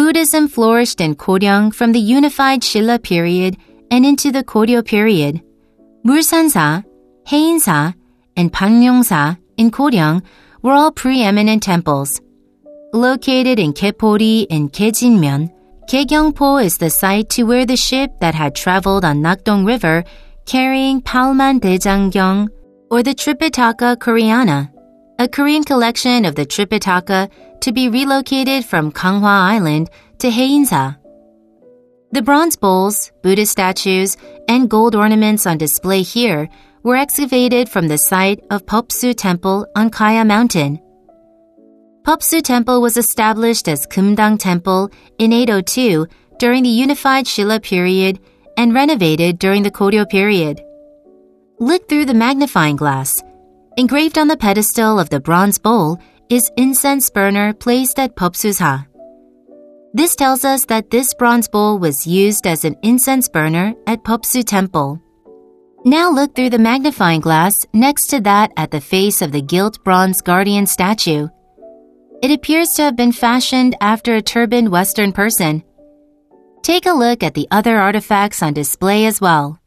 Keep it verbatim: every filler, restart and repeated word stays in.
Buddhism flourished in Goryeo from the unified Silla period and into the Goryeo period. Mulsansa, Haeinsa, and Pangryongsa in Goryeo were all preeminent temples. Located in Gaepori in Gaejinmyeon, Gaegyeongpo is the site to where the ship that had traveled on Nakdong River carrying Palman Daejangyeong, or the Tripitaka Koreana, a Korean collection of the Tripitaka to be relocated from Ganghwa Island to Haeinsa. The bronze bowls, Buddhist statues, and gold ornaments on display here were excavated from the site of Popsu Temple on Gaya Mountain. Popsu Temple was established as Kumdang Temple in eight oh two during the unified Silla period and renovated during the Goryeo period. Look through the magnifying glass. Engraved on the pedestal of the bronze bowl is incense burner placed at Popsusa. This tells us that this bronze bowl was used as an incense burner at Popsu Temple. Now look through the magnifying glass next to that at the face of the gilt bronze guardian statue. It appears to have been fashioned after a turbaned Western person. Take a look at the other artifacts on display as well.